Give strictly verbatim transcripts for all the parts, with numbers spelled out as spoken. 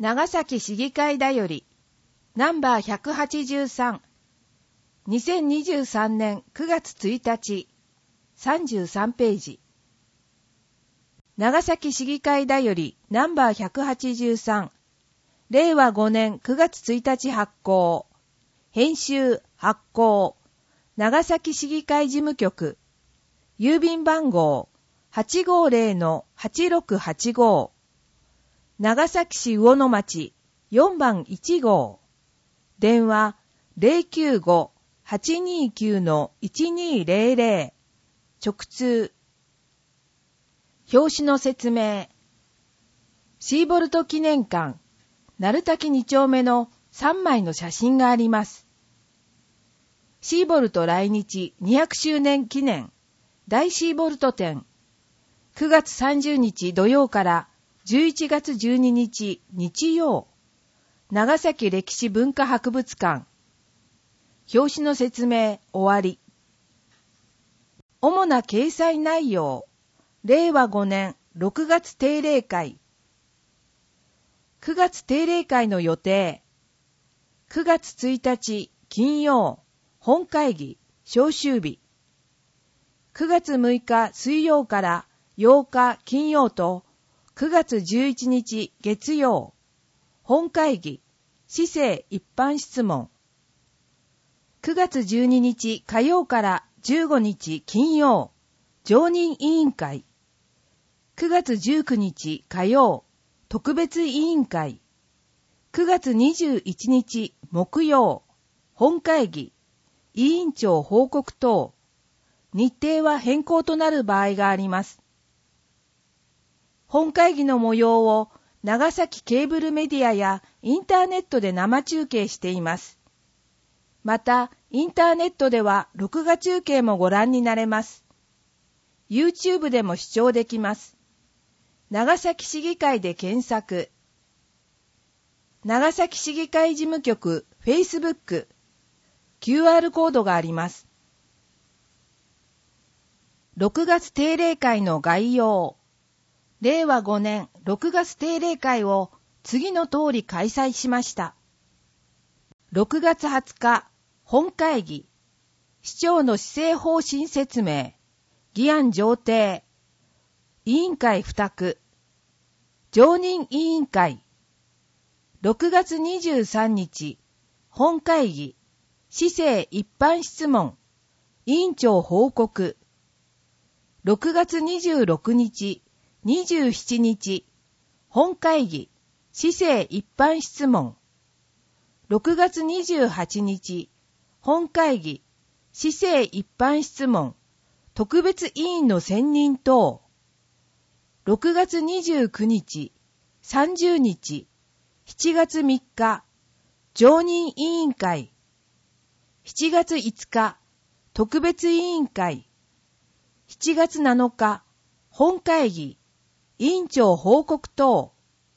長崎市議会だよりナンバーひゃくはちじゅうさん、にせんにじゅうさんねんくがつついたち、さんじゅうさんページ。長崎市議会だよりナンバーひゃくはちじゅうさん、れいわごねんくがつついたち発行、編集発行、長崎市議会事務局、郵便番号 はちごーぜろのはちろくはちご、長崎市魚の町よんばんいちごう、電話 ゼロきゅうご はちにーきゅう のいちにーぜろぜろ、直通。表紙の説明。シーボルト記念館、鳴滝に丁目のさんまいの写真があります。シーボルト来日にひゃくしゅうねん記念大シーボルト展、くがつさんじゅうにち土曜からじゅういちがつじゅうににち日曜、長崎歴史文化博物館。表紙の説明終わり。主な掲載内容。れいわごねんろくがつ定例会。くがつ定例会の予定。くがつついたち金曜、本会議、召集日。くがつむいか水曜からようか金曜と、くがつじゅういちにち月曜、本会議、市政一般質問。くがつじゅうににち火曜からじゅうごにち金曜、常任委員会。くがつじゅうくにち火曜、特別委員会。くがつにじゅういちにち木曜、本会議、委員長報告等。日程は変更となる場合があります。本会議の模様を長崎ケーブルメディアやインターネットで生中継しています。また、インターネットでは録画中継もご覧になれます。YouTube でも視聴できます。長崎市議会で検索。長崎市議会事務局 Facebook、キューアール コードがあります。ろくがつ定例会の概要。れいわごねんろくがつ定例会を次の通り開催しました。ろくがつはつか、本会議。市長の施政方針説明。議案上呈。委員会付託。常任委員会。ろくがつにじゅうさんにち、本会議。市政一般質問。委員長報告。ろくがつにじゅうろくにち、にじゅうしちにち、本会議、市政一般質問。ろくがつにじゅうはちにち、本会議、市政一般質問、特別委員の選任等。ろくがつにじゅうくにち、さんじゅうにち、しちがつみっか、常任委員会。しちがついつか、特別委員会。しちがつなのか、本会議。委員長報告等。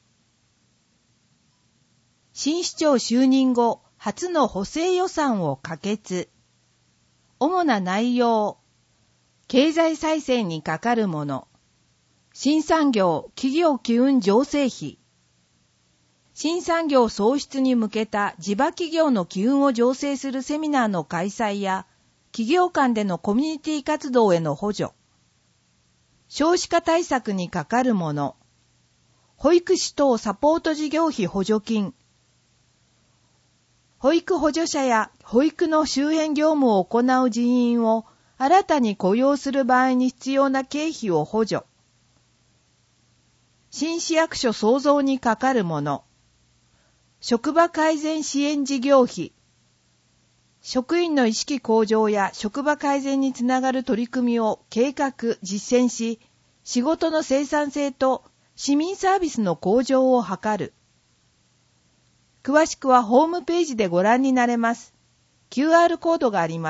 新市長就任後初の補正予算を可決。主な内容。経済再生にかかるもの。新産業企業機運醸成費。新産業創出に向けた地場企業の機運を醸成するセミナーの開催や、企業間でのコミュニティ活動への補助。少子化対策にかかるもの。保育士等サポート事業費補助金。保育補助者や保育の周辺業務を行う人員を新たに雇用する場合に必要な経費を補助。新市役所創造にかかるもの。職場改善支援事業費。職員の意識向上や職場改善につながる取り組みを計画・実践し、仕事の生産性と市民サービスの向上を図る。詳しくはホームページでご覧になれます。キューアール コードがあります。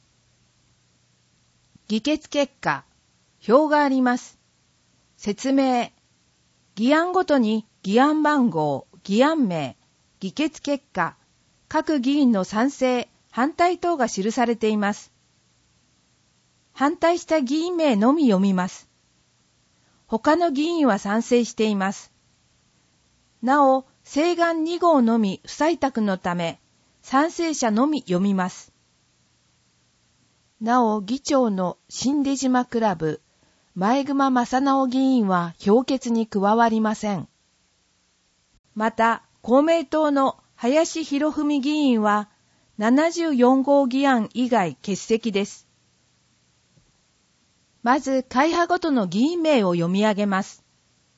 議決結果、表があります。説明。議案ごとに議案番号、議案名、議決結果、各議員の賛成、反対等が記されています。反対した議員名のみ読みます。他の議員は賛成しています。なお、 請願に号のみ不採択のため、賛成者のみ読みます。なお、議長の新出島クラブ、前熊正直議員は評決に加わりません。また、公明党の林博文議員は、ななじゅうよん号議案以外欠席です。まず、会派ごとの議員名を読み上げます。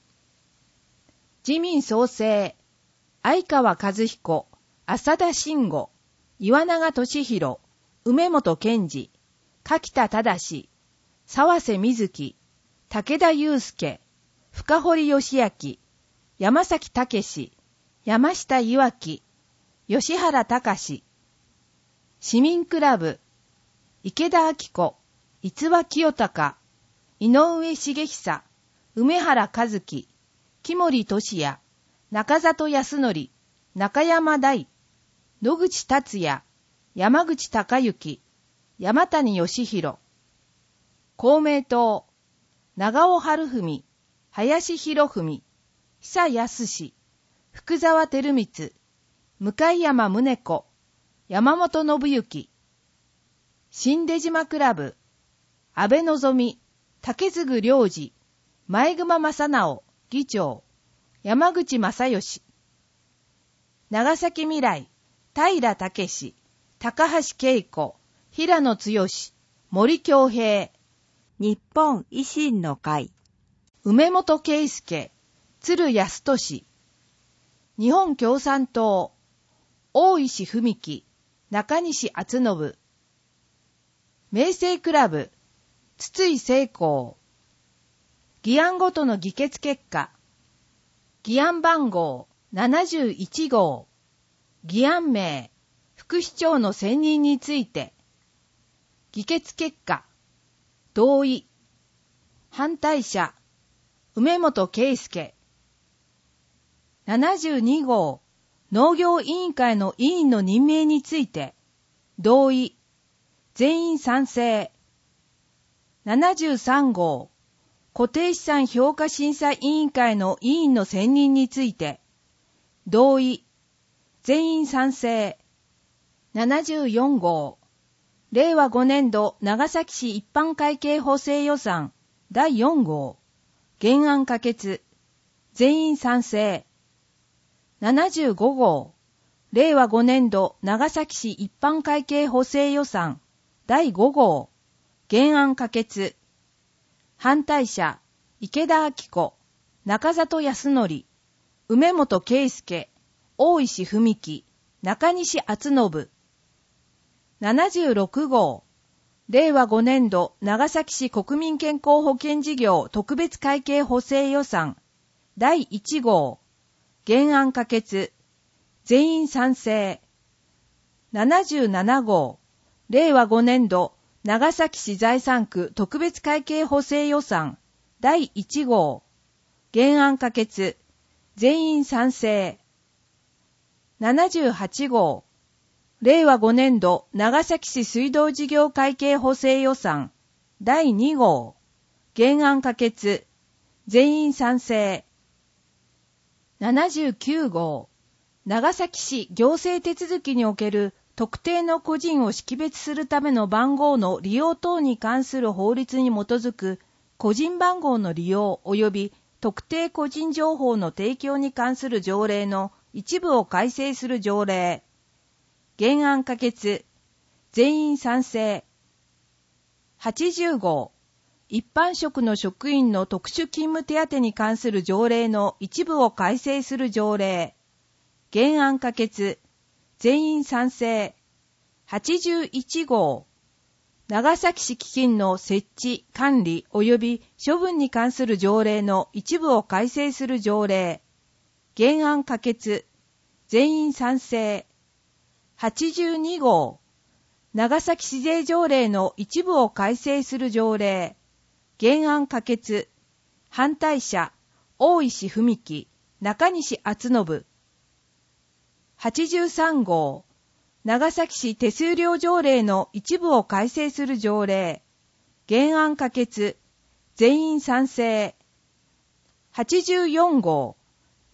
自民創生、相川和彦、浅田慎吾、岩永俊弘、梅本健二、柿田忠、沢瀬瑞希、武田祐介、深堀義明、山崎武、山下いわき、吉原隆、市民クラブ、池田明子、逸話清隆、井上茂久、梅原和樹、木森俊也、中里康則、中山大、野口達也、山口隆之、山谷義弘。公明党、長尾春文、林博文、久康、福沢照光、向山宗子、山本信之。新出島クラブ、安倍のぞみ、竹継良二、前熊正直、議長、山口正義。長崎未来、平武、高橋恵子、平野剛、森恭平。 日本維新の会、 梅本圭介、鶴安俊。日本共産党、大石文樹、中西敦信。明星クラブ、筒井成功。議案ごとの議決結果。議案番号ななじゅういち号。議案名、副市長の選任について。議決結果。同意。反対者、梅本圭介。ななじゅうに号。農業委員会の委員の任命について。同意。全員賛成。ななじゅうさん号。固定資産評価審査委員会の委員の選任について。同意。全員賛成。ななじゅうよん号。れいわごねん度長崎市一般会計補正予算だいよん号。原案可決。全員賛成。ななじゅうご号。れいわごねん度長崎市一般会計補正予算だいご号。原案可決。反対者、池田明子、中里康則、梅本圭介、大石文樹、中西敦信。ななじゅうろく号。れいわごねん度長崎市国民健康保険事業特別会計補正予算だいいち号。原案可決。全員賛成。ななじゅうなな号。れいわごねん度長崎市財産区特別会計補正予算だいいち号。原案可決。全員賛成。ななじゅうはち号。れいわごねん度長崎市水道事業会計補正予算だいに号。原案可決。全員賛成。ななじゅうきゅう号。長崎市行政手続きにおける特定の個人を識別するための番号の利用等に関する法律に基づく個人番号の利用及び特定個人情報の提供に関する条例の一部を改正する条例。原案可決。全員賛成。はちじゅう号。一般職の職員の特殊勤務手当に関する条例の一部を改正する条例。原案可決。全員賛成。はちじゅういち号。長崎市基金の設置、管理及び処分に関する条例の一部を改正する条例。原案可決。全員賛成。はちじゅうに号。長崎市税条例の一部を改正する条例。原案可決。反対者、大石文樹、中西敦信。はちじゅうさん号。長崎市手数料条例の一部を改正する条例。原案可決。全員賛成。はちじゅうよん号。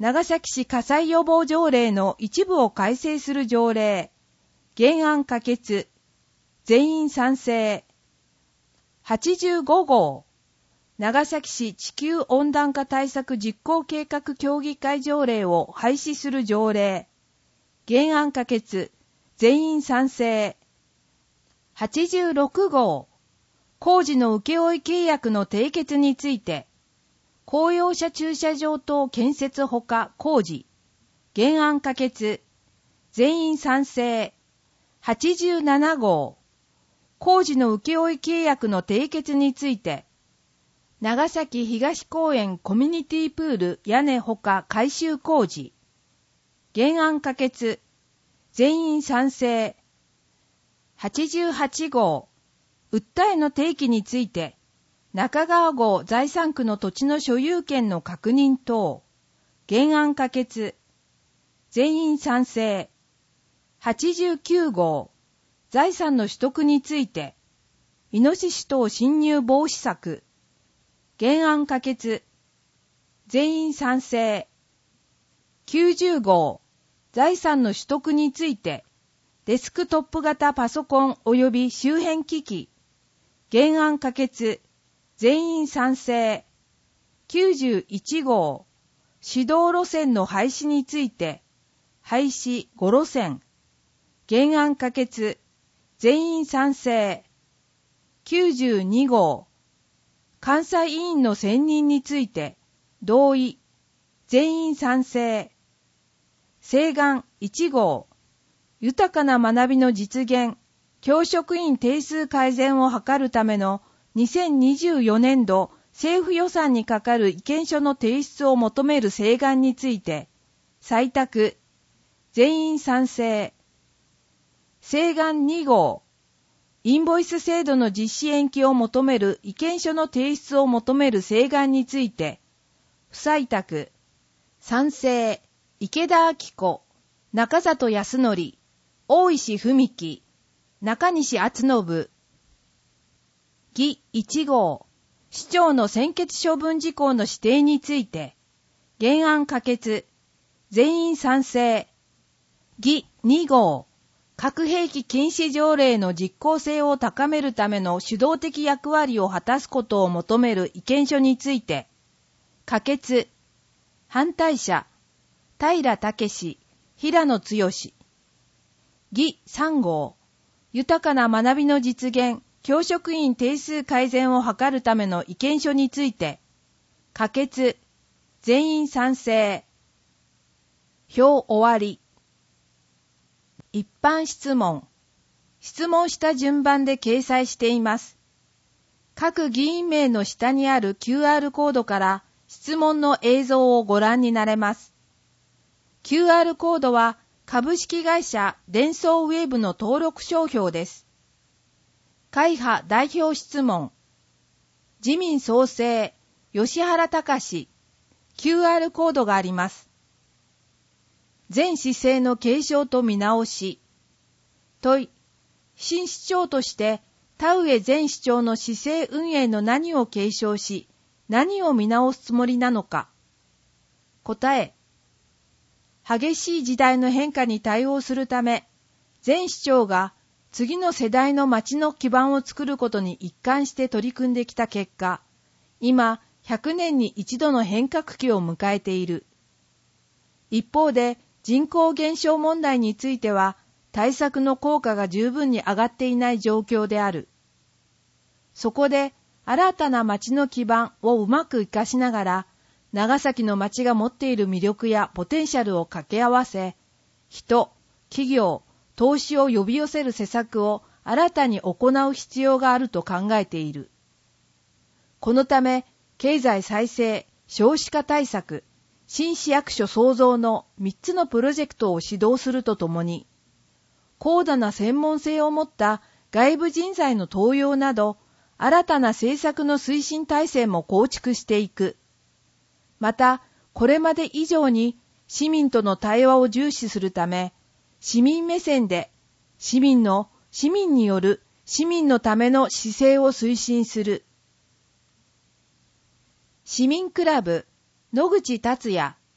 長崎市火災予防条例の一部を改正する条例、原案可決、全員賛成。はちじゅうご号、長崎市地球温暖化対策実行計画協議会条例を廃止する条例、原案可決、全員賛成。はちじゅうろく号、工事の請負契約の締結について、公用車駐車場等建設ほか工事、原案可決、全員賛成。はちじゅうなな号、工事の請負契約の締結について、長崎東公園コミュニティプール屋根ほか改修工事、原案可決、全員賛成。はちじゅうはち号、訴えの提起について、中川郷財産区の土地の所有権の確認等、原案可決、全員賛成。はちじゅうきゅう号、財産の取得について、イノシシ等侵入防止策、原案可決、全員賛成。きゅうじゅう号、財産の取得について、デスクトップ型パソコン及び周辺機器、原案可決、全員賛成。きゅうじゅういち号、指導路線の廃止について、廃止ご路線、原案可決、全員賛成。きゅうじゅうに号、監査委員の選任について、同意、全員賛成。請願いち号、豊かな学びの実現、教職員定数改善を図るためのにせんにじゅうよねん度政府予算にかかる意見書の提出を求める請願について、採択、全員賛成。請願に号、インボイス制度の実施延期を求める意見書の提出を求める請願について、不採択、賛成、池田明子、中里康則、大石文樹、中西敦信。議いち号、市長の専決処分事項の指定について、原案可決、全員賛成。議に号、核兵器禁止条例の実効性を高めるための主導的役割を果たすことを求める意見書について、可決。反対者、平武、平野剛。議さん号、豊かな学びの実現、教職員定数改善を図るための意見書について、可決。全員賛成。表終わり。一般質問。質問した順番で掲載しています。各議員名の下にある キューアール コードから質問の映像をご覧になれます。キューアール コードは株式会社デンソーウェーブの登録商標です。会派代表質問。自民創生、吉原隆、キューアール コードがあります。前市政の継承と見直し。問い、新市長として田上前市長の市政運営の何を継承し、何を見直すつもりなのか。答え、激しい時代の変化に対応するため、前市長が次の世代の町の基盤を作ることに一貫して取り組んできた結果、今ひゃくねんに一度の変革期を迎えている。一方で、人口減少問題については、対策の効果が十分に上がっていない状況である。そこで、新たな町の基盤をうまく活かしながら、長崎の町が持っている魅力やポテンシャルを掛け合わせ、人、企業、投資を呼び寄せる施策を新たに行う必要があると考えている。このため、経済再生、少子化対策、新市役所創造のみっつのプロジェクトを指導するとともに、高度な専門性を持った外部人材の登用など、新たな政策の推進体制も構築していく。また、これまで以上に市民との対話を重視するため、市民目線で市民の、市民による市民のための姿勢を推進する。市民クラブ、野口達也、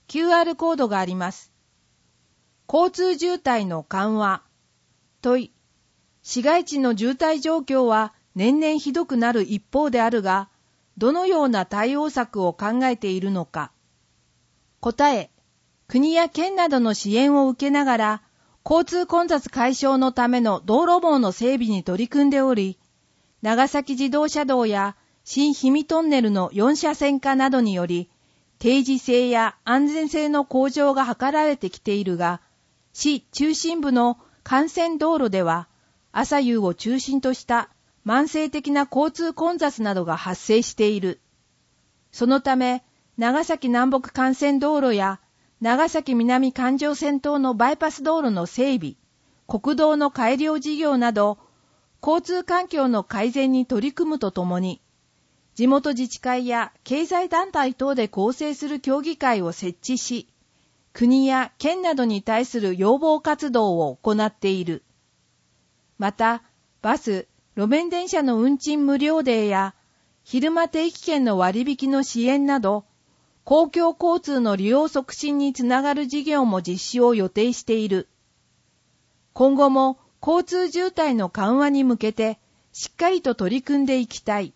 キューアール コードがあります。交通渋滞の緩和。問い。市街地の渋滞状況は年々ひどくなる一方であるが、どのような対応策を考えているのか。答え。国や県などの支援を受けながら、交通混雑解消のための道路網の整備に取り組んでおり、長崎自動車道や新氷見トンネルのよん車線化などにより、定時性や安全性の向上が図られてきているが、市中心部の幹線道路では、朝夕を中心とした慢性的な交通混雑などが発生している。そのため、長崎南北幹線道路や長崎南環状線等のバイパス道路の整備、国道の改良事業など、交通環境の改善に取り組むとともに、地元自治会や経済団体等で構成する協議会を設置し、国や県などに対する要望活動を行っている。また、バス、路面電車の運賃無料デーや、昼間定期券の割引の支援など、公共交通の利用促進につながる事業も実施を予定している。今後も交通渋滞の緩和に向けて、しっかりと取り組んでいきたい。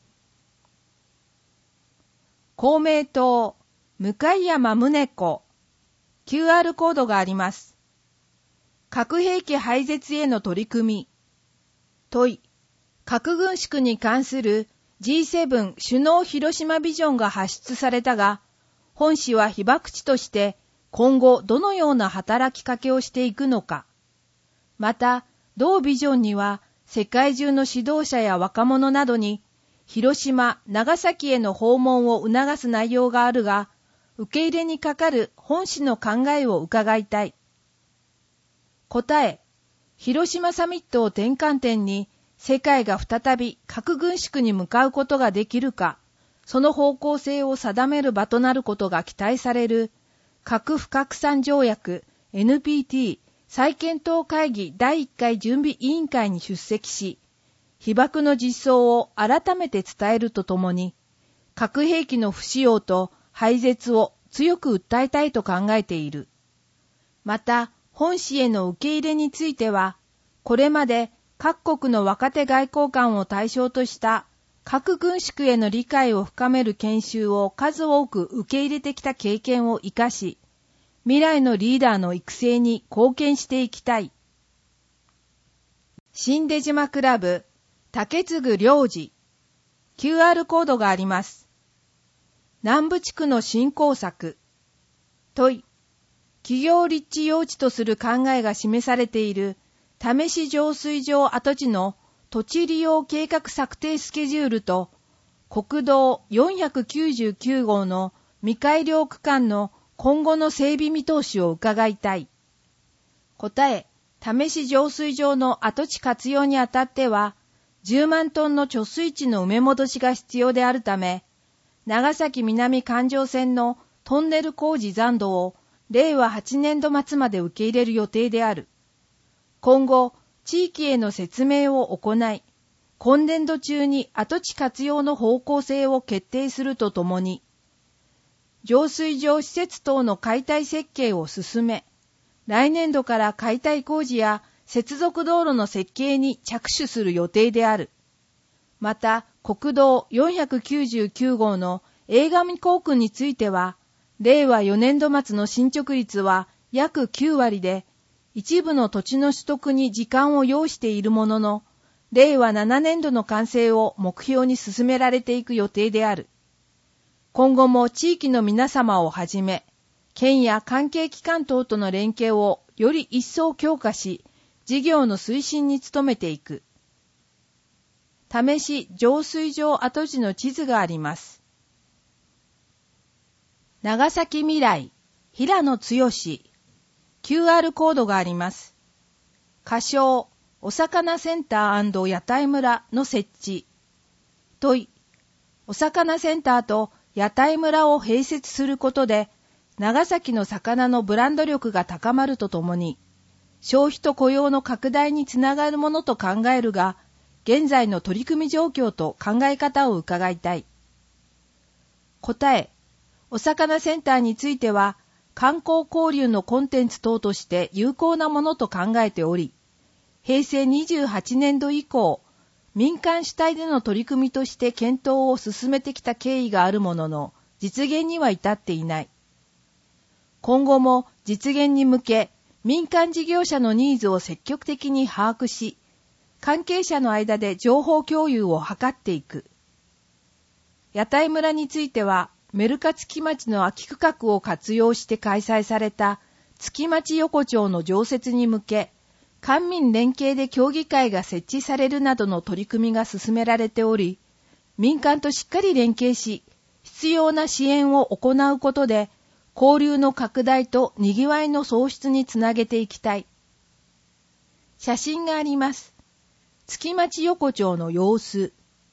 公明党、向山宗子、キューアール コードがあります。核兵器廃絶への取り組み。問い。核軍縮に関する ジーセブン 首脳広島ビジョンが発出されたが、本市は被爆地として今後どのような働きかけをしていくのか。また、同ビジョンには世界中の指導者や若者などに広島、長崎への訪問を促す内容があるが、受け入れにかかる本市の考えを伺いたい。答え、広島サミットを転換点に世界が再び核軍縮に向かうことができるか、その方向性を定める場となることが期待される核不拡散条約 エヌピーティー 再検討会議だいいっかい準備委員会に出席し、被爆の実相を改めて伝えるとともに、核兵器の不使用と廃絶を強く訴えたいと考えている。また、本市への受け入れについては、これまで各国の若手外交官を対象とした核軍縮への理解を深める研修を数多く受け入れてきた経験を生かし、未来のリーダーの育成に貢献していきたい。新出島クラブ、竹継良二、キューアール コードがあります。南部地区の振興策。問い。企業立地用地とする考えが示されている試し浄水場跡地の土地利用計画策定スケジュールと国道よんひゃくきゅうじゅうきゅう号の未改良区間の今後の整備見通しを伺いたい。答え、試し浄水場の跡地活用にあたっては、じゅうまんトンの貯水池の埋め戻しが必要であるため、長崎南環状線のトンネル工事残土をれいわはちねんど末まで受け入れる予定である。今後、地域への説明を行い、今年度中に跡地活用の方向性を決定するとともに、浄水場施設等の解体設計を進め、来年度から解体工事や接続道路の設計に着手する予定である。また、国道よんひゃくきゅうじゅうきゅう号の映画見工区については、れいわよねんど末の進捗率は約きゅうわりで、一部の土地の取得に時間を要しているものの、れいわななねんどの完成を目標に進められていく予定である。今後も地域の皆様をはじめ、県や関係機関等との連携をより一層強化し、事業の推進に努めていく。試し浄水場跡地の地図があります。長崎未来、平野剛、キューアール コードがあります。仮称、お魚センター&屋台村の設置。問い、お魚センターと屋台村を併設することで、長崎の魚のブランド力が高まるとともに、消費と雇用の拡大につながるものと考えるが、現在の取り組み状況と考え方を伺いたい。答え、お魚センターについては、 観光交流のコンテンツ等として有効なものと考えており、へいせいにじゅうはちねんど以降、民間主体での取り組みとして検討を進めてきた経緯があるものの、実現には至っていない。今後も実現に向け、民間事業者のニーズを積極的に把握し、関係者の間で情報共有を図っていく。屋台村については、メルカ月町の空き区画を活用して開催された月町横丁の常設に向け、官民連携で協議会が設置されるなどの取り組みが進められており、民間としっかり連携し、必要な支援を行うことで、交流の拡大と賑わいの創出につなげていきたい。写真があります。月町横丁の様子。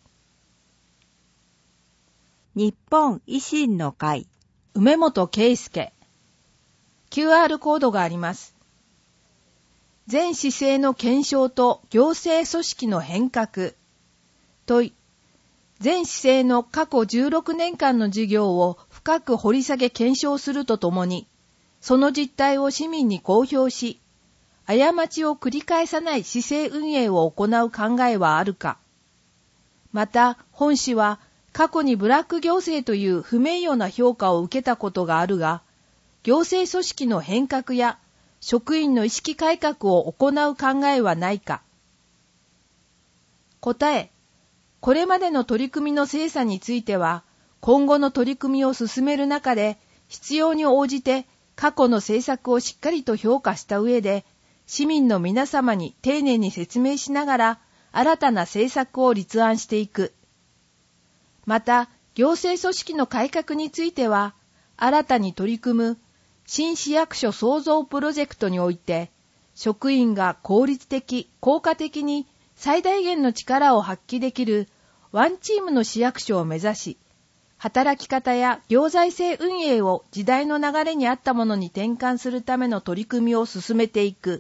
日本維新の会梅本圭介。キューアール コードがあります。全市政の検証と行政組織の変革。問い。全市政の過去じゅうろくねんかんの事業を深く掘り下げ検証するとともに、その実態を市民に公表し、過ちを繰り返さない市政運営を行う考えはあるか。また、本市は過去にブラック行政という不名誉な評価を受けたことがあるが、行政組織の変革や職員の意識改革を行う考えはないか。答え。これまでの取り組みの精査については、今後の取り組みを進める中で、必要に応じて過去の政策をしっかりと評価した上で、市民の皆様に丁寧に説明しながら、新たな政策を立案していく。また、行政組織の改革については、新たに取り組む新市役所創造プロジェクトにおいて、職員が効率的、効果的に最大限の力を発揮できるワンチームの市役所を目指し、働き方や行財政運営を時代の流れに合ったものに転換するための取り組みを進めていく。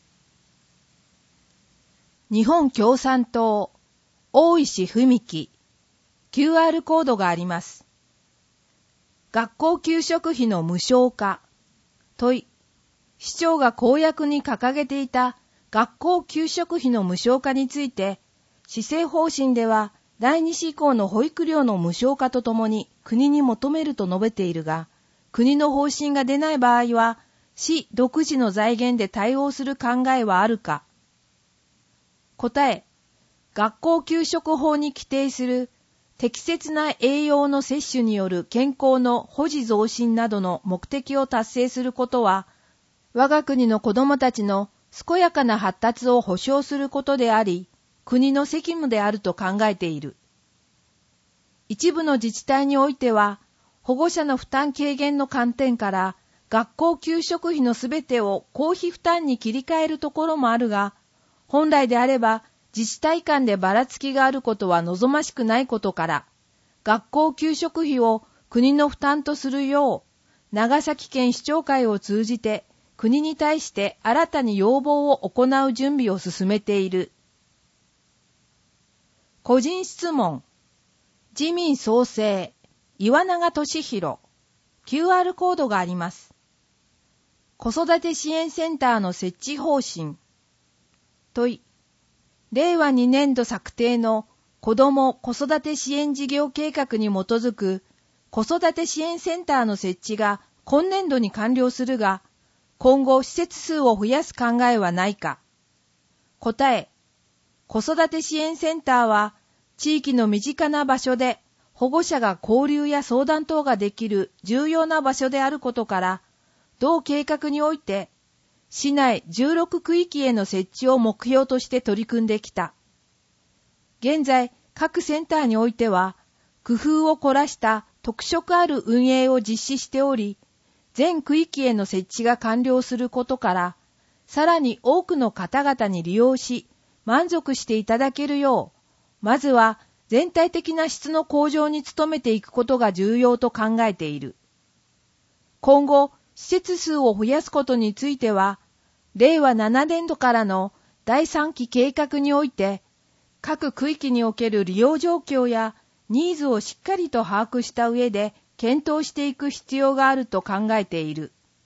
日本共産党、大石文樹、キューアール コードがあります。学校給食費の無償化。問い。市長が公約に掲げていた学校給食費の無償化について、施政方針ではだいに子以降の保育料の無償化とともに国に求めると述べているが、国の方針が出ない場合は、市独自の財源で対応する考えはあるか。答え。学校給食法に規定する適切な栄養の摂取による健康の保持増進などの目的を達成することは、我が国の子どもたちの健やかな発達を保障することであり、国の責務であると考えている。一部の自治体においては、保護者の負担軽減の観点から、学校給食費のすべてを公費負担に切り替えるところもあるが、本来であれば自治体間でばらつきがあることは望ましくないことから、学校給食費を国の負担とするよう、長崎県市長会を通じて国に対して新たに要望を行う準備を進めている。個人質問。自民創生、岩永俊弘、キューアール コードがあります。子育て支援センターの設置方針。問い。れいわにねんど策定の子ども子育て支援事業計画に基づく子育て支援センターの設置が今年度に完了するが、今後施設数を増やす考えはないか。答え。子育て支援センターは地域の身近な場所で保護者が交流や相談等ができる重要な場所であることから、同計画において市内じゅうろく区域への設置を目標として取り組んできた。現在、各センターにおいては、工夫を凝らした特色ある運営を実施しており、全区域への設置が完了することから、さらに多くの方々に利用し、満足していただけるよう、まずは全体的な質の向上に努めていくことが重要と考えている。今後、施設数を増やすことについては、れいわななねんどからのだいさんき計画において、各区域における利用状況やニーズをしっかりと把握した上で検討していく必要があると考えている。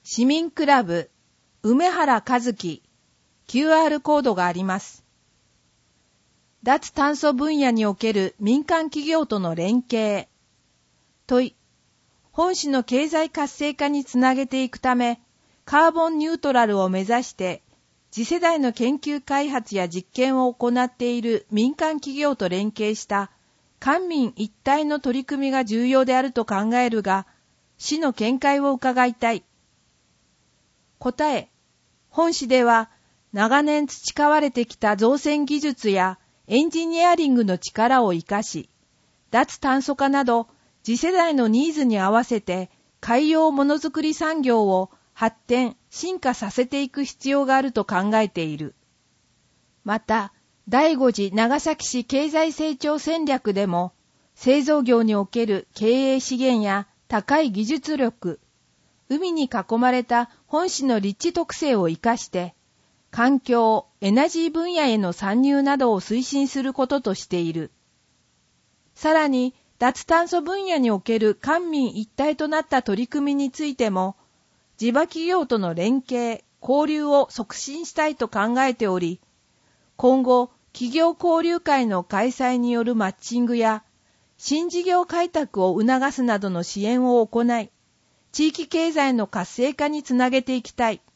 市民クラブ、梅原和樹、キューアール コードがあります。脱炭素分野における民間企業との連携。問い、本市の経済活性化につなげていくため、カーボンニュートラルを目指して、次世代の研究開発や実験を行っている民間企業と連携した官民一体の取り組みが重要であると考えるが、市の見解を伺いたい。答え、本市では長年培われてきた造船技術やエンジニアリングの力を生かし、脱炭素化など次世代のニーズに合わせて海洋ものづくり産業を発展、進化させていく必要があると考えている。また、だいご次長崎市経済成長戦略でも、製造業における経営資源や高い技術力、海に囲まれた本市の立地特性を生かして、環境、エナジー分野への参入などを推進することとしている。さらに、脱炭素分野における官民一体となった取り組みについても、地場企業との連携、交流を促進したいと考えており、今後、企業交流会の開催によるマッチングや、新事業開拓を促すなどの支援を行い、地域経済の活性化につなげていきたい。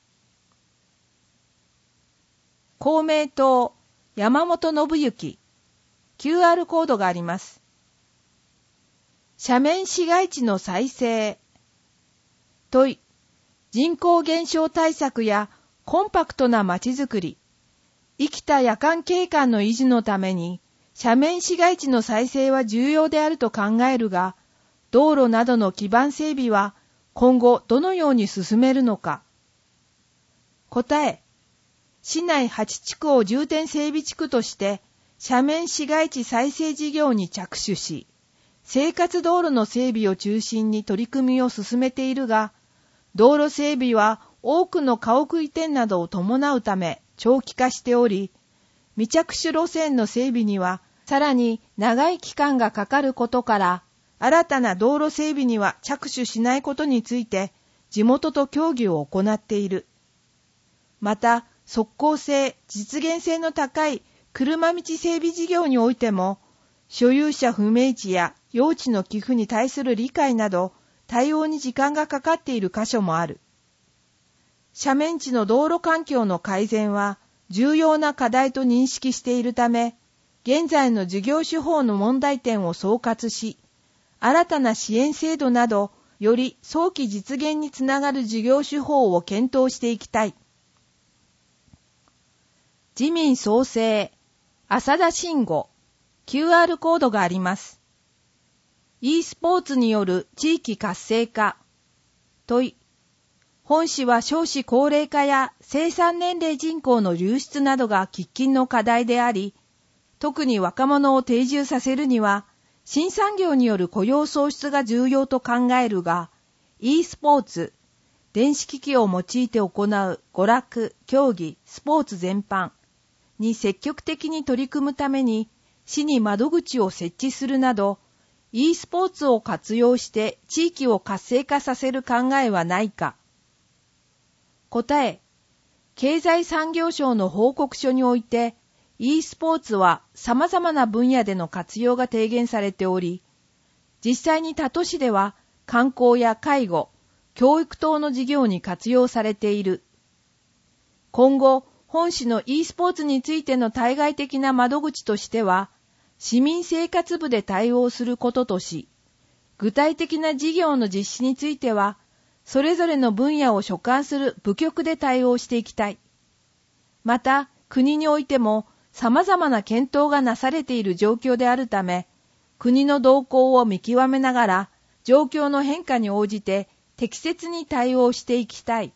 公明党、山本信之、キューアール コードがあります。斜面市街地の再生。問い、人口減少対策やコンパクトな街づくり、生きた夜間景観の維持のために、斜面市街地の再生は重要であると考えるが、道路などの基盤整備は今後どのように進めるのか。答え、市内はち地区を重点整備地区として斜面市街地再生事業に着手し、生活道路の整備を中心に取り組みを進めているが、道路整備は多くの家屋移転などを伴うため長期化しており、未着手路線の整備にはさらに長い期間がかかることから、新たな道路整備には着手しないことについて地元と協議を行っている。また、即効性、実現性の高い車道整備事業においても、所有者不明地や用地の寄付に対する理解など、対応に時間がかかっている箇所もある。斜面地の道路環境の改善は重要な課題と認識しているため、現在の事業手法の問題点を総括し、新たな支援制度など、より早期実現につながる事業手法を検討していきたい。自民創生、浅田慎吾、キューアール コードがあります。e スポーツによる地域活性化。問い、本市は少子高齢化や生産年齢人口の流出などが喫緊の課題であり、特に若者を定住させるには、新産業による雇用創出が重要と考えるが、e スポーツ、電子機器を用いて行う娯楽、競技、スポーツ全般に積極的に取り組むために、市に窓口を設置するなど、e スポーツを活用して地域を活性化させる考えはないか。答え、経済産業省の報告書において、e スポーツは様々な分野での活用が提言されており、実際に他都市では観光や介護、教育等の事業に活用されている。今後、本市の e スポーツについての対外的な窓口としては、市民生活部で対応することとし、具体的な事業の実施については、それぞれの分野を所管する部局で対応していきたい。また、国においても様々な検討がなされている状況であるため、国の動向を見極めながら、状況の変化に応じて適切に対応していきたい。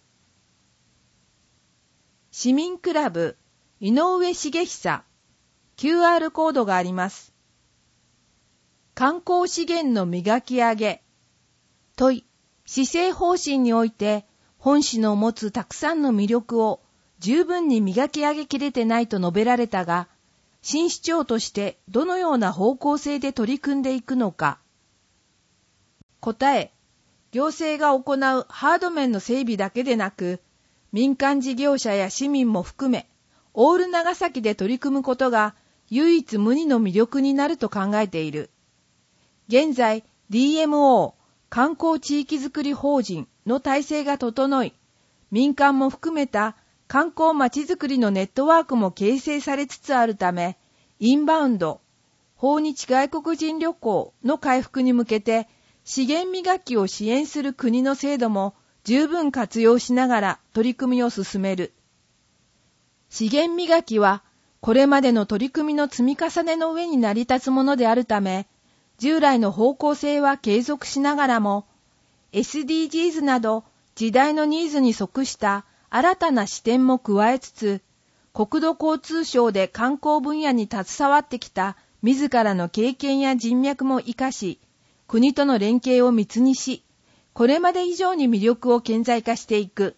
市民クラブ、井上茂久、キューアール コードがあります。観光資源の磨き上げ。問い、施政方針において、本市の持つたくさんの魅力を十分に磨き上げきれてないと述べられたが、新市長としてどのような方向性で取り組んでいくのか。答え、 行政が行うハード面の整備だけでなく、民間事業者や市民も含め、オール長崎で取り組むことが唯一無二の魅力になると考えている。現在、ディーエムオー、観光地域づくり法人の体制が整い、民間も含めた観光まちづくりのネットワークも形成されつつあるため、インバウンド、訪日外国人旅行の回復に向けて、資源磨きを支援する国の制度も十分活用しながら取り組みを進める。資源磨きは、これまでの取り組みの積み重ねの上に成り立つものであるため、従来の方向性は継続しながらも、エスディージーズ など時代のニーズに即した新たな視点も加えつつ、国土交通省で観光分野に携わってきた自らの経験や人脈も活かし、国との連携を密にし、これまで以上に魅力を顕在化していく。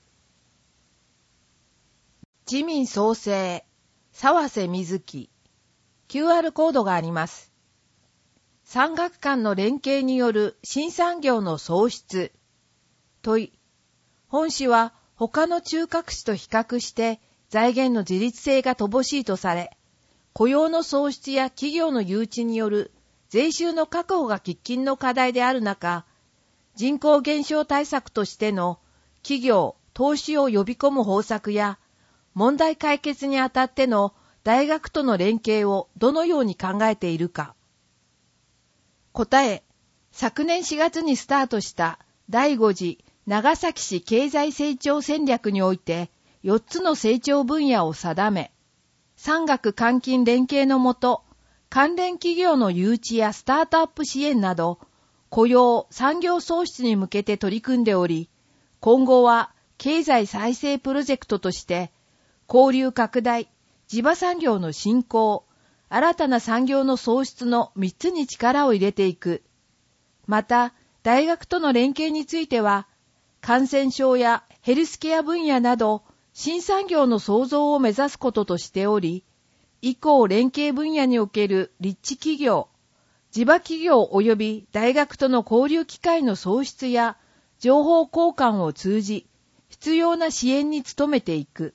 自民創生、沢瀬瑞希、キューアール コードがあります。産学官の連携による新産業の創出。問い。本市は他の中核市と比較して財源の自立性が乏しいとされ、雇用の創出や企業の誘致による税収の確保が喫緊の課題である中、人口減少対策としての企業、投資を呼び込む方策や、問題解決にあたっての大学との連携をどのように考えているか。答え、昨年しがつにスタートしただいご次長崎市経済成長戦略においてよっつの成長分野を定め、産学官金連携のもと、関連企業の誘致やスタートアップ支援など、雇用・産業創出に向けて取り組んでおり、今後は経済再生プロジェクトとして、交流拡大、地場産業の振興、新たな産業の創出のみっつに力を入れていく。また、大学との連携については、感染症やヘルスケア分野など、新産業の創造を目指すこととしており、以降連携分野における立地企業、地場企業及び大学との交流機会の創出や情報交換を通じ、必要な支援に努めていく。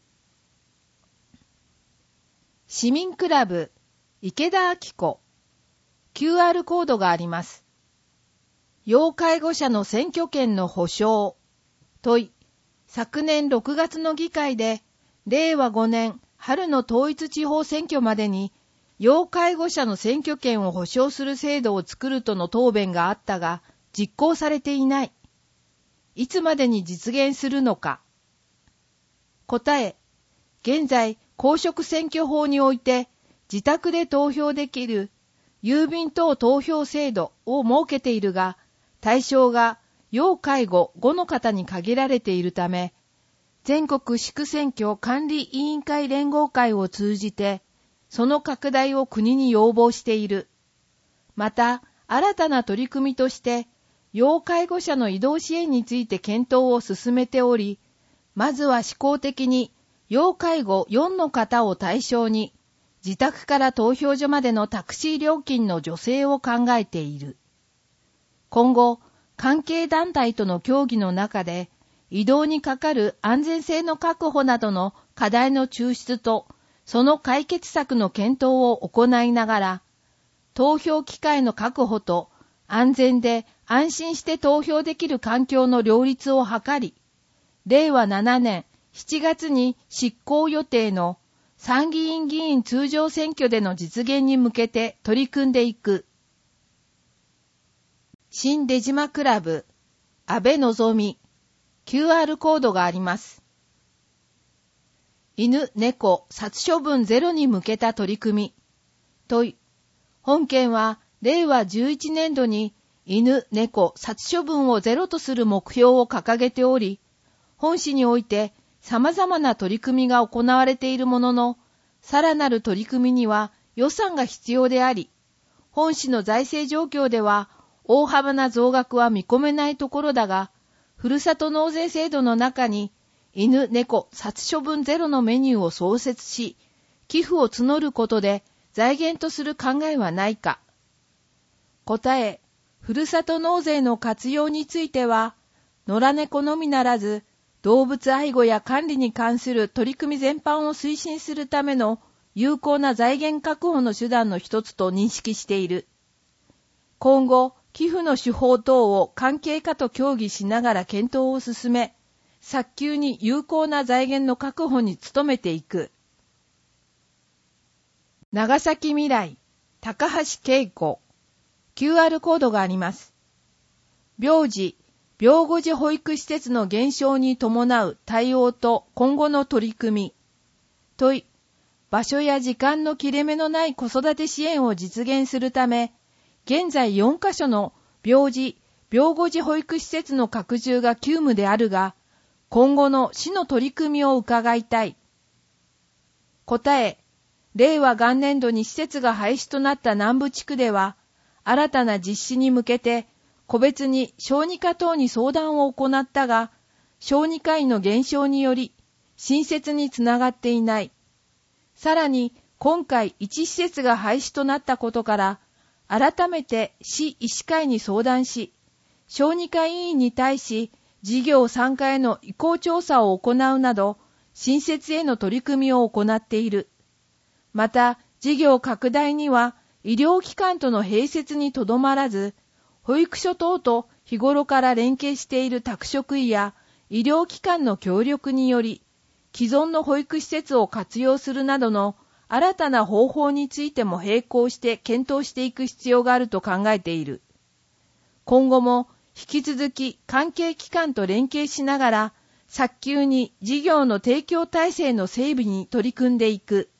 市民クラブ、池田明子、キューアール コードがあります。要介護者の選挙権の保障。問い、昨年ろくがつの議会で、れいわごねん春の統一地方選挙までに、要介護者の選挙権を保障する制度を作るとの答弁があったが、実行されていない。いつまでに実現するのか。答え、現在、公職選挙法において、自宅で投票できる郵便等投票制度を設けているが、対象が要介護ごの方に限られているため、全国市区選挙管理委員会連合会を通じて、その拡大を国に要望している。また、新たな取り組みとして、要介護者の移動支援について検討を進めており、まずは試行的に、要介護よんの方を対象に、自宅から投票所までのタクシー料金の助成を考えている。今後、関係団体との協議の中で、移動にかかる安全性の確保などの課題の抽出と、その解決策の検討を行いながら、投票機会の確保と安全で安心して投票できる環境の両立を図り、れいわななねんしちがつに執行予定の参議院議員通常選挙での実現に向けて取り組んでいく。新出島クラブ、安倍のぞみ、キューアール コードがあります。犬、猫、殺処分ゼロに向けた取り組み。問い、本件はれいわじゅういちねんどに犬、猫、殺処分をゼロとする目標を掲げており、本市において様々な取り組みが行われているものの、さらなる取り組みには予算が必要であり、本市の財政状況では大幅な増額は見込めないところだが、ふるさと納税制度の中に犬、猫、殺処分ゼロのメニューを創設し、寄付を募ることで財源とする考えはないか。答え、ふるさと納税の活用については、 野良猫のみならず、動物愛護や管理に関する取り組み全般を推進するための有効な財源確保の手段の一つと認識している。今後、寄付の手法等を関係家と協議しながら検討を進め、早急に有効な財源の確保に努めていく。長崎未来、高橋恵子、キューアール コードがあります。病児、病後児保育施設の減少に伴う対応と今後の取り組み。問い、場所や時間の切れ目のない子育て支援を実現するため、現在よんカ所の病児、病後児保育施設の拡充が急務であるが、今後の市の取り組みを伺いたい。答え、令和元年度に施設が廃止となった南部地区では、新たな実施に向けて、個別に小児科等に相談を行ったが、小児科医の減少により、新設につながっていない。さらに、今回一施設が廃止となったことから、改めて市医師会に相談し、小児科医院に対し、事業参加への意向調査を行うなど、新設への取り組みを行っている。また、事業拡大には、医療機関との併設にとどまらず、保育所等と日頃から連携している宅食医や医療機関の協力により、既存の保育施設を活用するなどの新たな方法についても並行して検討していく必要があると考えている。今後も引き続き関係機関と連携しながら、早急に事業の提供体制の整備に取り組んでいく。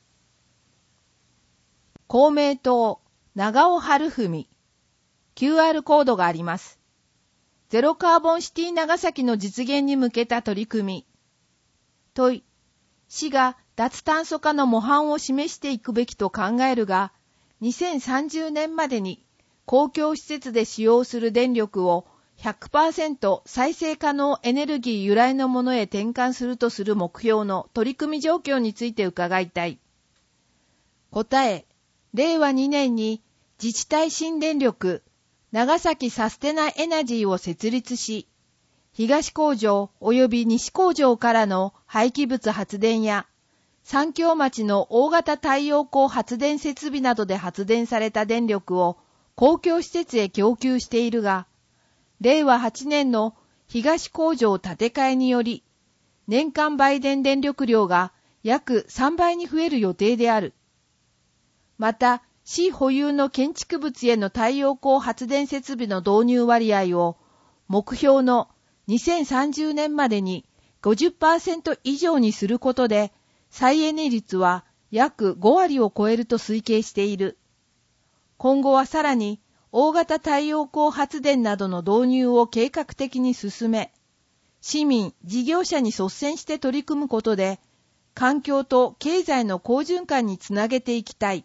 公明党、長尾春文、キューアール コードがあります。ゼロカーボンシティ長崎の実現に向けた取り組み。問い、市が脱炭素化の模範を示していくべきと考えるが、にせんさんじゅうねんまでに公共施設で使用する電力を ひゃくパーセント 再生可能エネルギー由来のものへ転換するとする目標の取り組み状況について伺いたい。答え、れいわにねんに自治体新電力長崎サステナエナジーを設立し、東工場及び西工場からの廃棄物発電や、三峡町の大型太陽光発電設備などで発電された電力を公共施設へ供給しているが、れいわはちねんの東工場建て替えにより、年間売電電力量が約さんばいに増える予定である。また、市保有の建築物への太陽光発電設備の導入割合を目標のにせんさんじゅうねんまでに ごじゅっパーセント 以上にすることで、再エネ率は約ごわりを超えると推計している。今後はさらに大型太陽光発電などの導入を計画的に進め、市民、事業者に率先して取り組むことで、環境と経済の好循環につなげていきたい。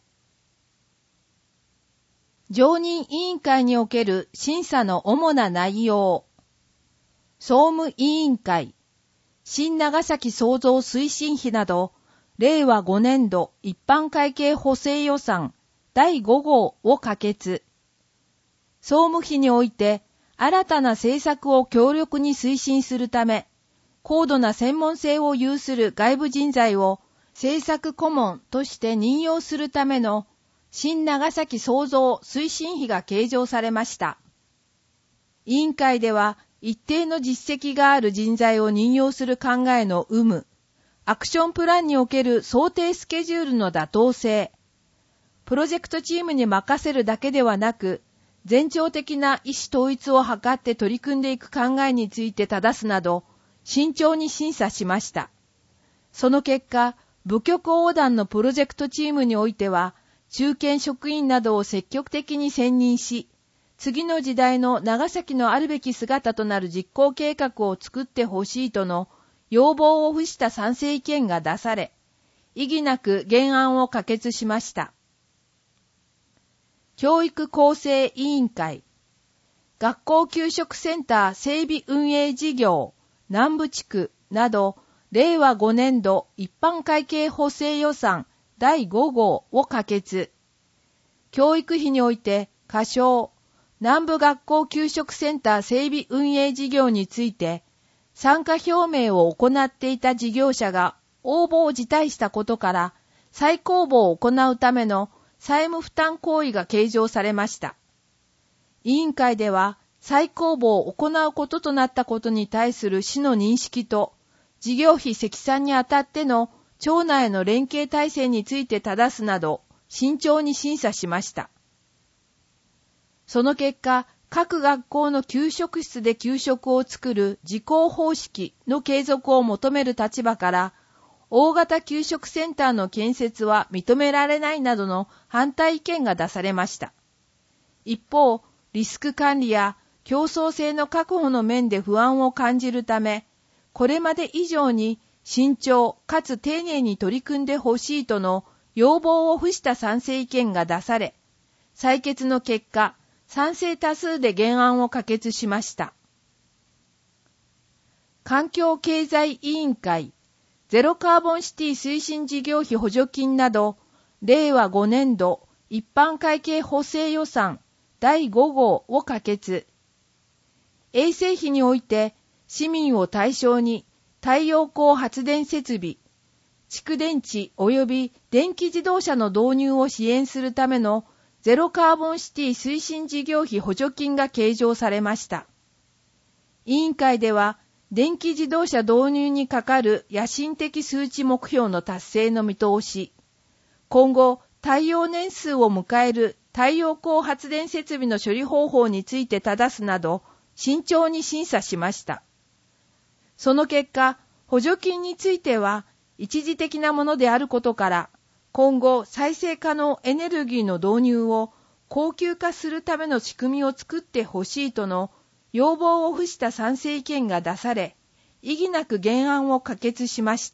常任委員会における審査の主な内容。総務委員会、新長崎創造推進費など、れいわごねんど一般会計補正予算だいごごうを可決。総務費において、新たな政策を強力に推進するため、高度な専門性を有する外部人材を政策顧問として任用するための新長崎創造推進費が計上されました。委員会では一定の実績がある人材を任用する考えの有無、アクションプランにおける想定スケジュールの妥当性、プロジェクトチームに任せるだけではなく、全庁的な意思統一を図って取り組んでいく考えについて正すなど、慎重に審査しました。その結果、部局横断のプロジェクトチームにおいては、中堅職員などを積極的に選任し、次の時代の長崎のあるべき姿となる実行計画を作ってほしいとの要望を付した賛成意見が出され、意義なく原案を可決しました。教育構成委員会、学校給食センター整備運営事業、南部地区など、れいわごねんど一般会計補正予算だいごごうを可決。教育費において、過少、 南部学校給食センター整備運営事業について、参加表明を行っていた事業者が応募を辞退したことから、再公募を行うための債務負担行為が計上されました。委員会では、再公募を行うこととなったことに対する市の認識と、事業費積算にあたっての町内の連携体制について正すなど、慎重に審査しました。その結果、各学校の給食室で給食を作る自校方式の継続を求める立場から、大型給食センターの建設は認められないなどの反対意見が出されました。一方、リスク管理や競争性の確保の面で不安を感じるため、これまで以上に慎重かつ丁寧に取り組んでほしいとの要望を付した賛成意見が出され、採決の結果、賛成多数で原案を可決しました。環境経済委員会、ゼロカーボンシティ推進事業費補助金など、れいわごねんど一般会計補正予算だいごごうを可決。衛生費において、市民を対象に太陽光発電設備、蓄電池及び電気自動車の導入を支援するためのゼロカーボンシティ推進事業費補助金が計上されました。委員会では、電気自動車導入にかかる野心的数値目標の達成の見通し、今後、耐用年数を迎える太陽光発電設備の処理方法について正すなど、慎重に審査しました。その結果、補助金については、一時的なものであることから、今後、再生可能エネルギーの導入を恒久化するための仕組みを作ってほしいとの要望を付した賛成意見が出され、異議なく原案を可決しました。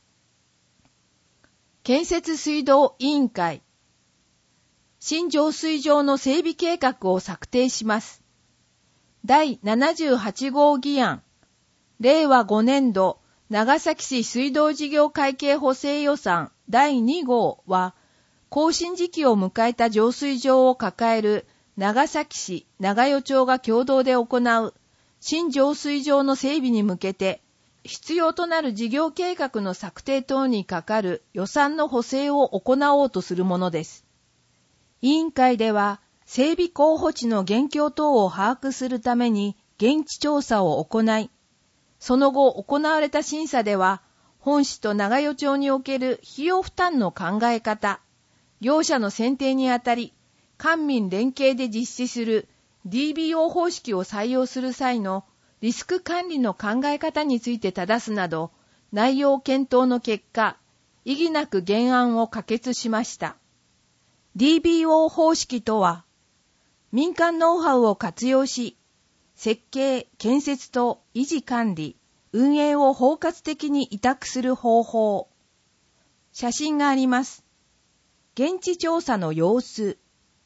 建設水道委員会、新浄水場の整備計画を策定します。だいななじゅうはちごう議案、れいわごねんど長崎市水道事業会計補正予算だいにごうは、更新時期を迎えた浄水場を抱える長崎市長与町が共同で行う新浄水場の整備に向けて、必要となる事業計画の策定等にかかる予算の補正を行おうとするものです。委員会では、整備候補地の現況等を把握するために現地調査を行い、その後行われた審査では、本市と長与町における費用負担の考え方、業者の選定にあたり、官民連携で実施する ディービーオー 方式を採用する際のリスク管理の考え方について正すなど、内容検討の結果、異議なく原案を可決しました。ディービーオー 方式とは、民間ノウハウを活用し、設計、建設と維持管理、運営を包括的に委託する方法。写真があります。現地調査の様子。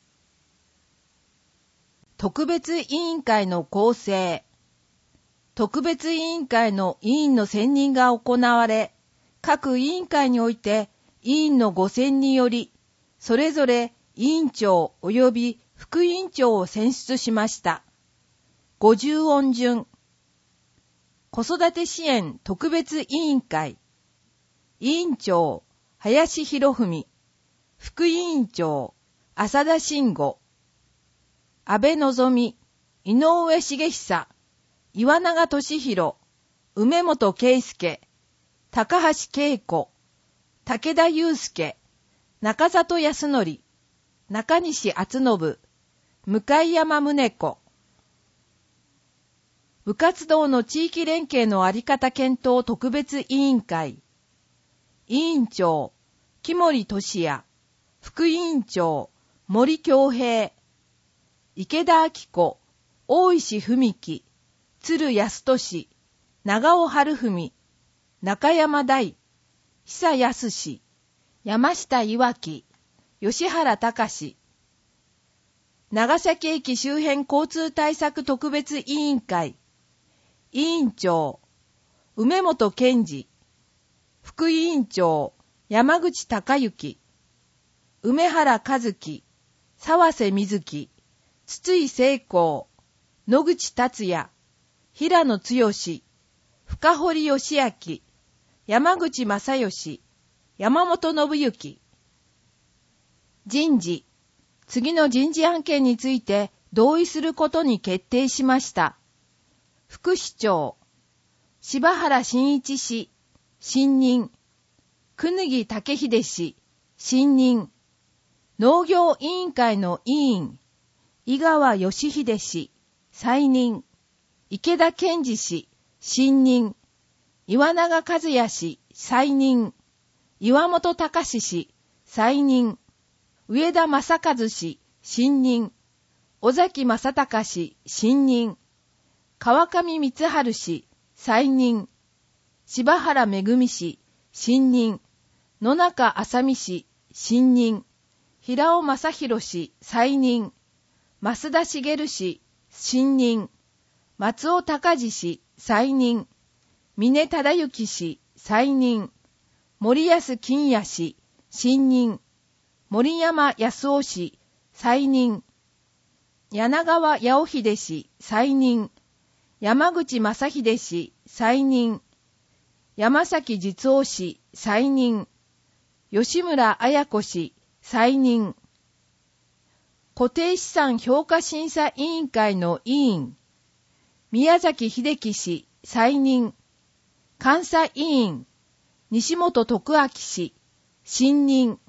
特別委員会の構成。特別委員会の委員の選任が行われ、各委員会において委員のご選により、それぞれ委員長及び副委員長を選出しました。ごじゅうおん順。子育て支援特別委員会。委員長、林博文。副委員長、浅田慎吾。安倍のぞみ、井上茂久。岩永俊弘。梅本圭介。高橋恵子。武田祐介。中里康則。中西敦信。向山宗子。部活動の地域連携のあり方検討特別委員会。委員長、木森俊也。副委員長、森京平。池田明子、大石文樹、鶴康俊、長尾春文、中山大、久康、山下岩木、吉原隆。長崎駅周辺交通対策特別委員会。委員長、梅本健二。副委員長、山口隆之。梅原和樹、沢瀬瑞希。 筒井聖光、野口達也、平野剛、深堀義明、山口正義、山本信之。人事。次の人事案件について同意することに決定しました。副市長。柴原真一氏、新任。国木武秀氏、新任。農業委員会の委員。井川義秀氏、再任。池田健二氏、新任。岩永和也氏、再任。岩本隆氏、再任。上田正和氏、新任。尾崎正隆氏、新任。川上光晴氏、再任。柴原めぐみ氏、新任。野中浅美氏、新任。平尾正弘氏、再任。増田茂氏、新任。松尾隆二氏、再任。峰忠之氏、再任。森安金也氏、新任。森山康夫氏、再任。柳川八尾秀氏、再任。山口正秀氏、再任。山崎実夫氏、再任。吉村綾子氏、再任。固定資産評価審査委員会の委員。宮崎秀樹氏、再任。監査委員。西本徳明氏、新任。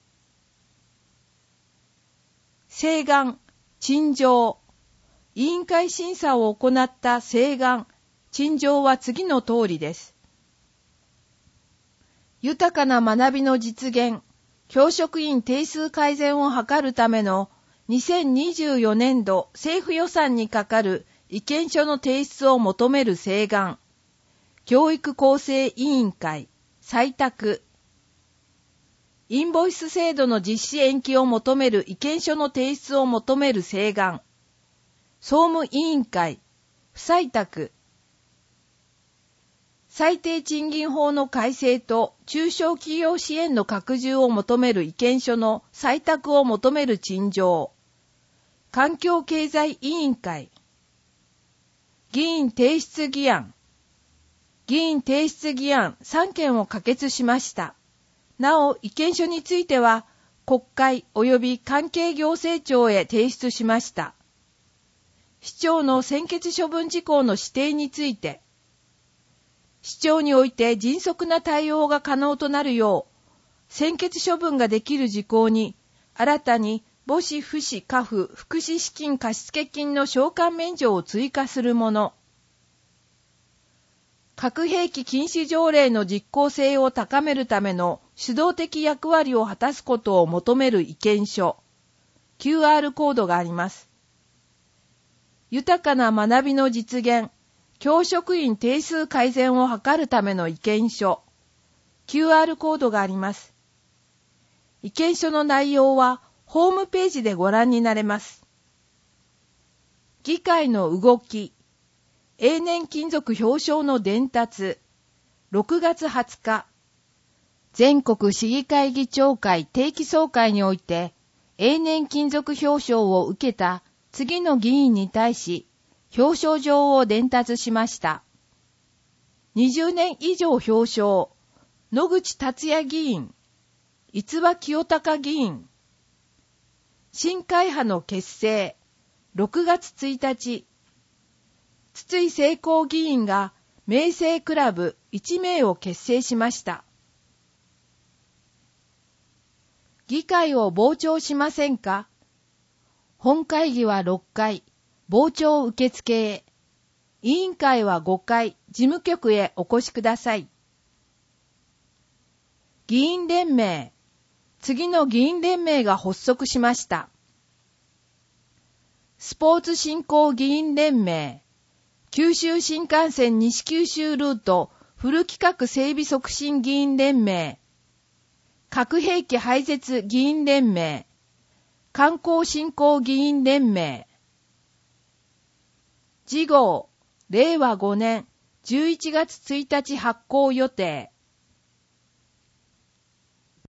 請願、陳情。委員会審査を行った請願、陳情は次の通りです。豊かな学びの実現、教職員定数改善を図るためのにせんにじゅうよねんど政府予算にかかる意見書の提出を求める請願。教育構成委員会、採択。インボイス制度の実施延期を求める意見書の提出を求める請願。総務委員会、不採択。最低賃金法の改正と中小企業支援の拡充を求める意見書の採択を求める陳情。環境経済委員会。議員提出議案。議員提出議案さんけんを可決しました。なお、意見書については、国会及び関係行政庁へ提出しました。市長の専決処分事項の指定について、市長において迅速な対応が可能となるよう、専決処分ができる事項に、新たに母子父子家父福祉資金貸付金の償還免除を追加するもの。核兵器禁止条例の実効性を高めるための主導的役割を果たすことを求める意見書。キューアール コードがあります。豊かな学びの実現、教職員定数改善を図るための意見書。キューアール コードがあります。意見書の内容はホームページでご覧になれます。議会の動き。永年勤続表彰の伝達。ろくがつはつか。全国市議会議長会定期総会において、永年勤続表彰を受けた次の議員に対し、表彰状を伝達しました。にじゅうねん以上表彰。野口達也議員。逸話清隆議員。新会派の結成。ろくがつついたち。筒井聖光議員が明星クラブいちめいを結成しました。議会を傍聴しませんか？本会議はろっかい、傍聴受付へ。委員会はごかい、事務局へお越しください。議員連盟。次の議員連盟が発足しました。スポーツ振興議員連盟。九州新幹線西九州ルートフル規格整備促進議員連盟。核兵器廃絶議員連盟。観光振興議員連盟。次号、れいわごねんじゅういちがつついたち発行予定。